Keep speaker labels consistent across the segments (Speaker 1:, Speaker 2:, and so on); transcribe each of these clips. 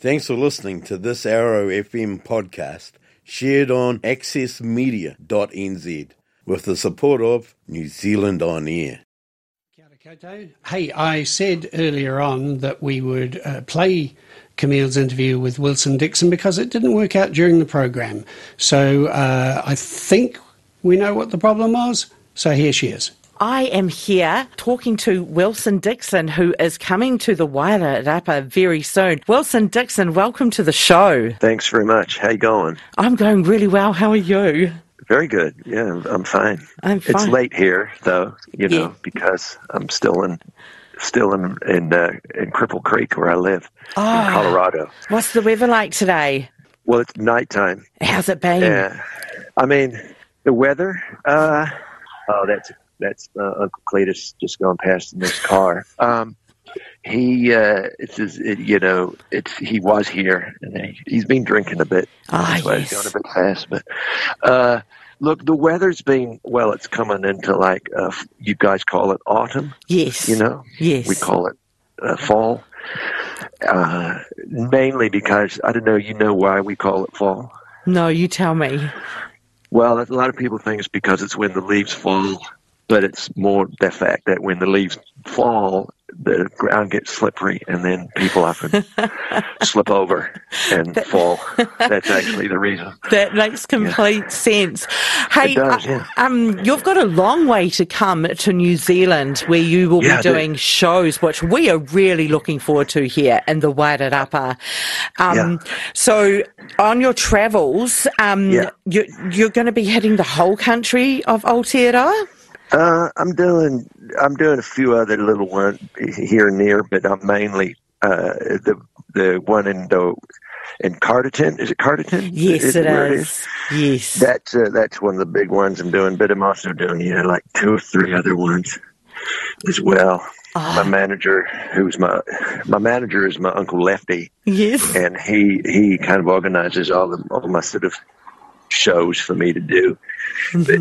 Speaker 1: Thanks for listening to this Arrow FM podcast shared on accessmedia.nz with the support of New Zealand On Air.
Speaker 2: Kia ora koutou. Hey, I said earlier on that we would play Camille's interview with Wilson Dixon because it didn't work out during the program. So I think we know what the problem was. So here she is.
Speaker 3: I am here talking to Wilson Dixon, who is coming to the Wairarapa very soon. Wilson Dixon, welcome to the show.
Speaker 4: Thanks very much. How you going?
Speaker 3: I'm going really well. How are you?
Speaker 4: Very good. Yeah, I'm fine. It's late here, though, you know, because I'm still in Cripple Creek, where I live, in Colorado.
Speaker 3: What's the weather like today?
Speaker 4: Well, it's nighttime.
Speaker 3: How's it been?
Speaker 4: Yeah. I mean, the weather, that's Uncle Cletus just going past in this car. He was here, and he's been drinking a bit. That's why he's going a bit fast. But look, the weather's been, it's coming into like, you guys call it autumn.
Speaker 3: Yes.
Speaker 4: You know? Yes. We call it fall. Mainly because, I don't know, you know why we call it fall?
Speaker 3: No, you tell me.
Speaker 4: Well, a lot of people think it's because it's when the leaves fall. But it's more the fact that when the leaves fall, the ground gets slippery, and then people often slip over and fall. That's actually the reason.
Speaker 3: That makes complete sense. Hey,
Speaker 4: it does,
Speaker 3: you've got a long way to come to New Zealand, where you will be doing shows, which we are really looking forward to here in the Wairarapa. So, on your travels, you're going to be hitting the whole country of Aotearoa?
Speaker 4: I'm doing a few other little ones here and there, but I'm mainly the one in Carterton. Is it Carterton?
Speaker 3: Yes, it is. Yes,
Speaker 4: that's one of the big ones I'm doing. But I'm also doing like 2 or 3 other ones as well. My manager, is my Uncle Lefty.
Speaker 3: Yes,
Speaker 4: and he kind of organizes all my sort of shows for me to do. Mm-hmm. But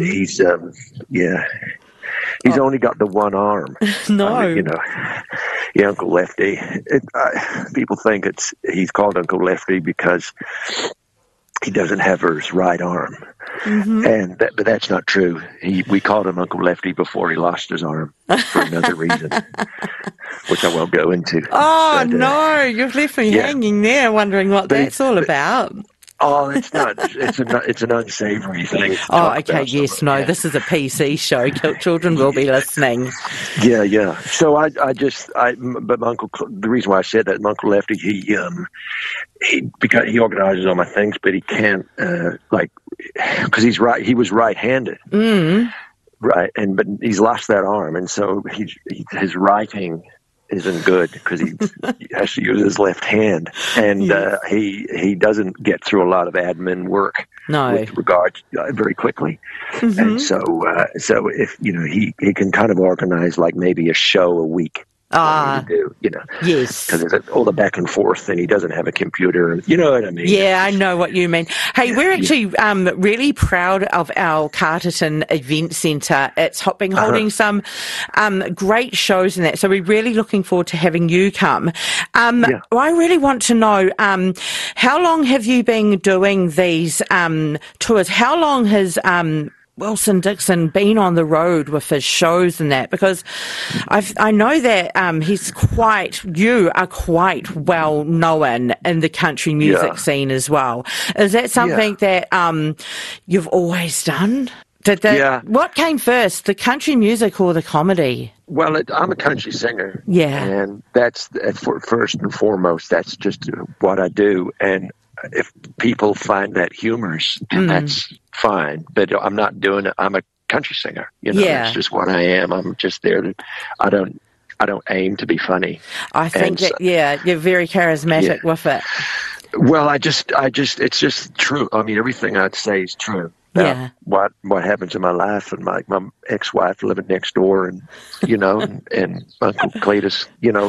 Speaker 4: he's only got the one arm.
Speaker 3: No.
Speaker 4: Uncle Lefty. People think he's called Uncle Lefty because he doesn't have his right arm. Mm-hmm. But that's not true. We called him Uncle Lefty before he lost his arm for another reason, which I won't go into.
Speaker 3: Oh, no, you've left me hanging there wondering what that's all about.
Speaker 4: Oh, it's not. It's an unsavory thing.
Speaker 3: Oh, okay. Yes. No. Yeah. This is a PC show. Children will be listening.
Speaker 4: Yeah. So but my uncle. The reason why I said that, my Uncle Lefty, because he organizes all my things, but he can't because he's right. He was right-handed.
Speaker 3: Mm.
Speaker 4: Right, but he's lost that arm, and so his writing isn't good because he has to use his left hand, and he doesn't get through a lot of admin work with regard very quickly. Mm-hmm. And so if he can kind of organize like maybe a show a week. To do,
Speaker 3: yes,
Speaker 4: because there's all the back and forth, and he doesn't have a computer. You know what I mean?
Speaker 3: Yeah, I know what you mean. Hey, we're actually really proud of our Carterton Event Centre. It's been holding some great shows in that, so we're really looking forward to having you come. I really want to know how long have you been doing these tours? How long has Wilson Dixon been on the road with his shows and that? Because I know that you are quite well known in the country music scene as well. Is that something that you've always done? What came first, the country music or the comedy?
Speaker 4: Well, I'm a country singer.
Speaker 3: Yeah.
Speaker 4: And that's first and foremost, that's just what I do. And if people find that humorous, that's fine. But I'm not doing it. I'm a country singer. That's just what I am. I'm just there I don't aim to be funny.
Speaker 3: I think you're very charismatic with it.
Speaker 4: Well, I just, it's just true. I mean, everything I'd say is true. What happens in my life, and my ex-wife living next door, and and Uncle Cletus,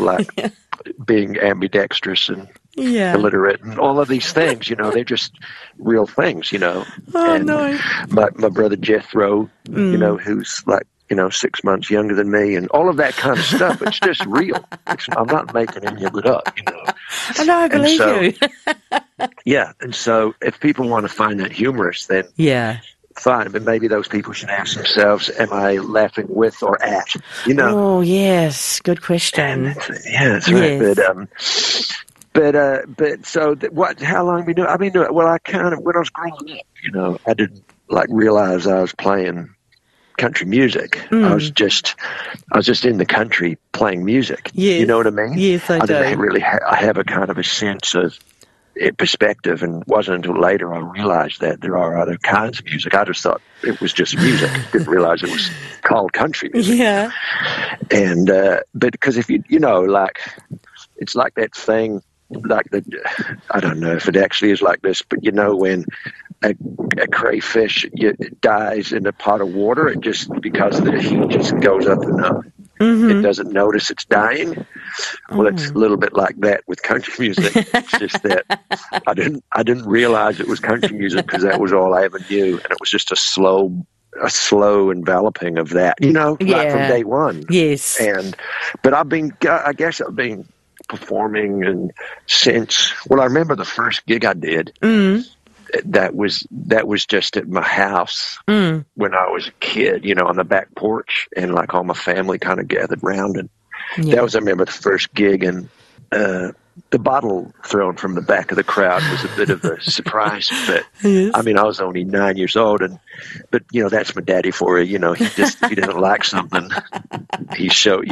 Speaker 4: being ambidextrous and illiterate, and all of these things, they're just real things,
Speaker 3: Oh,
Speaker 4: and
Speaker 3: no.
Speaker 4: my brother Jethro, who's like 6 months younger than me, and all of that kind of stuff. It's just real. I'm not making any of it up,
Speaker 3: I know, I believe you.
Speaker 4: Yeah, and so if people want to find that humorous, then fine, but maybe those people should ask themselves, am I laughing with or at?
Speaker 3: Oh, yes, good question.
Speaker 4: That's right. But so how long have we doing? I mean, well, I kind of, when I was growing up, I didn't realize I was playing country music. I was just in the country playing music.
Speaker 3: Yes.
Speaker 4: You know what I mean?
Speaker 3: Yes, I do.
Speaker 4: Didn't really I have a kind of a sense of perspective, and it wasn't until later I realized that there are other kinds of music. I just thought it was just music. Didn't realize it was called country music.
Speaker 3: Yeah.
Speaker 4: And but because if it's like that thing, I don't know if it actually is like this, but when a crayfish dies in a pot of water, it just, because the heat just goes up and up. It doesn't notice it's dying. Well, it's a little bit like that with country music. It's just that I didn't realize it was country music because that was all I ever knew, and it was just a slow enveloping of that, right from day one.
Speaker 3: Yes.
Speaker 4: But I guess I've been performing and since. Well, I remember the first gig I did. That was just at my house when I was a kid, on the back porch, and all my family kind of gathered around, and I remember the first gig, and the bottle thrown from the back of the crowd was a bit of a surprise, but I mean, I was only 9 years old, but that's my daddy for you. If he didn't like something, he showed,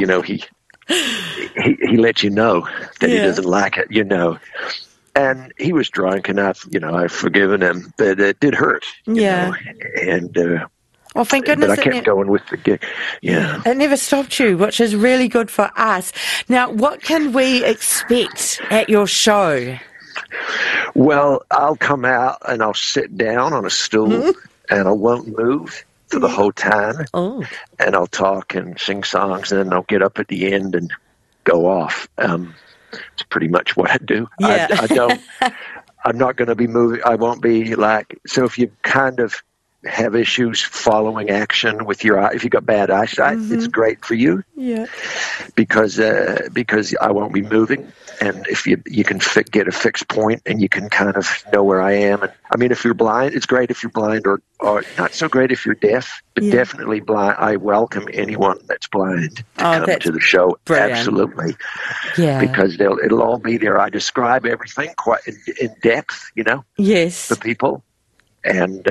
Speaker 4: he let you know that he doesn't like it, And he was drunk, and I've forgiven him, but it did hurt. And
Speaker 3: well, thank goodness.
Speaker 4: But I kept going with the gig. Yeah,
Speaker 3: it never stopped you, which is really good for us. Now, what can we expect at your show?
Speaker 4: Well, I'll come out and I'll sit down on a stool, and I won't move for the whole time. Oh, and I'll talk and sing songs, and then I'll get up at the end and go off. It's pretty much what I do.
Speaker 3: Yeah.
Speaker 4: I'm not going to be moving. I won't be so if you kind of have issues following action with your eye, if you got bad eyesight, it's great for you. Yeah. Because I won't be moving. And if you can get a fixed point, and you can kind of know where I am. And I mean, if you're blind, it's great if you're blind, or not so great if you're deaf, but definitely blind. I welcome anyone that's blind to come to the show.
Speaker 3: Brilliant.
Speaker 4: Absolutely.
Speaker 3: Yeah.
Speaker 4: Because it'll all be there. I describe everything quite in depth,
Speaker 3: Yes.
Speaker 4: the people. And,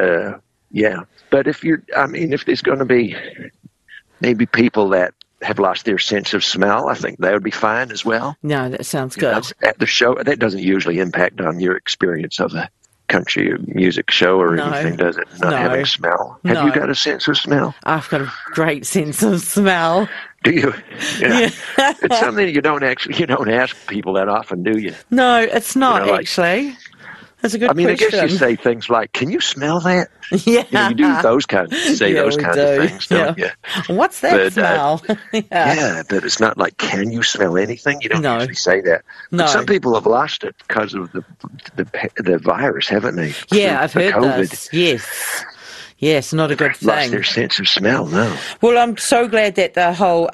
Speaker 4: but if there's going to be maybe people that have lost their sense of smell, I think that would be fine as well.
Speaker 3: No, that sounds good.
Speaker 4: At the show, that doesn't usually impact on your experience of a country music show or anything, does it? Not having smell. Have you got a sense of smell?
Speaker 3: I've got a great sense of smell.
Speaker 4: Do you? Yeah. It's something you don't ask people that often, do you?
Speaker 3: No, it's not actually. That's a good question.
Speaker 4: I guess you say things like, "Can you smell that?"
Speaker 3: Yeah.
Speaker 4: You do those kinds of things, don't you?
Speaker 3: What's that smell?
Speaker 4: But it's not like, "Can you smell anything?" You don't usually say that. But some people have lost it because of the virus, haven't they?
Speaker 3: Yeah, I've heard
Speaker 4: COVID.
Speaker 3: This. Yes, not a good thing.
Speaker 4: Lost their sense of smell, no.
Speaker 3: Well, I'm so glad that the whole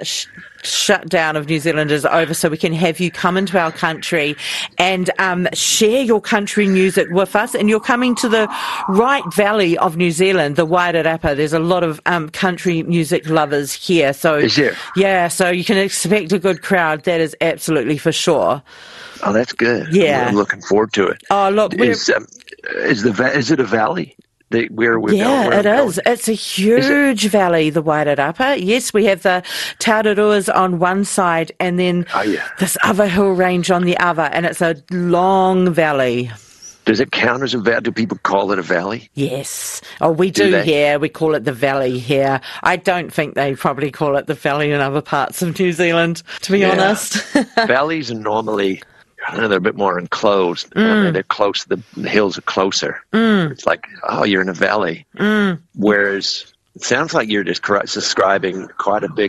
Speaker 3: shutdown of New Zealand is over, so we can have you come into our country and share your country music with us. And you're coming to the right valley of New Zealand, the Wairarapa. There's a lot of country music lovers here. So,
Speaker 4: is there?
Speaker 3: Yeah, so you can expect a good crowd. That is absolutely for sure.
Speaker 4: Oh, that's good.
Speaker 3: Yeah.
Speaker 4: I'm looking forward to it.
Speaker 3: Oh, look.
Speaker 4: Is it a valley? Where we're going?
Speaker 3: Yeah, it is. It's a huge valley, the Wairarapa. Yes, we have the Taururuas on one side, and then this other hill range on the other, and it's a long valley.
Speaker 4: Does it count as a valley? Do people call it a valley?
Speaker 3: Yes. Oh, we do here. We call it the valley here. I don't think they probably call it the valley in other parts of New Zealand, to be honest.
Speaker 4: Valleys are normally... they're a bit more enclosed. They're close. The hills are closer. It's like, you're in a valley. Whereas it sounds like you're just describing quite a big,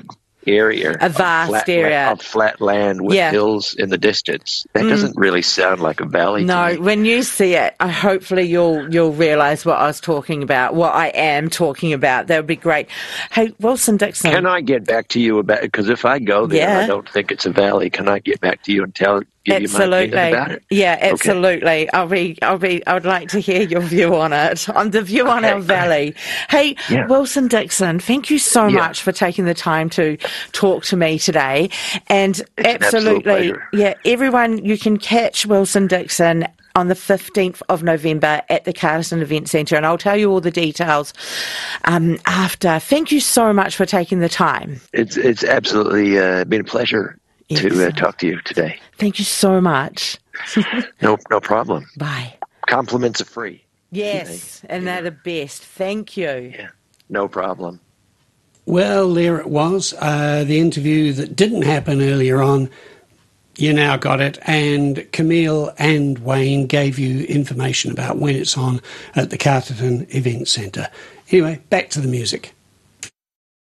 Speaker 4: area,
Speaker 3: A vast area.
Speaker 4: of flat land with hills in the distance. That doesn't really sound like a valley to me.
Speaker 3: When you see it, hopefully you'll realise what I was talking about, what I am talking about. That would be great. Hey, Wilson Dixon.
Speaker 4: Can I get back to you about it? Because if I go there and I don't think it's a valley, can I get back to you and give you my opinion about it?
Speaker 3: Yeah, absolutely. Okay. I would like to hear your view on it, on the view on our valley. Hey, Wilson Dixon, thank you so much for taking the time to talk to me today. And absolutely, everyone, you can catch Wilson Dixon on the 15th of November at the Carterton Event Centre, and I'll tell you all the details after. Thank you so much for taking the time.
Speaker 4: It's absolutely been a pleasure to talk to you today.
Speaker 3: Thank you so much.
Speaker 4: No problem.
Speaker 3: Bye.
Speaker 4: Compliments are free.
Speaker 3: Yes, and they're the best. Thank you.
Speaker 4: Yeah, no problem.
Speaker 2: Well, there it was, the interview that didn't happen earlier on. You now got it, and Camille and Wayne gave you information about when it's on at the Carterton Event Centre. Anyway, back to the music.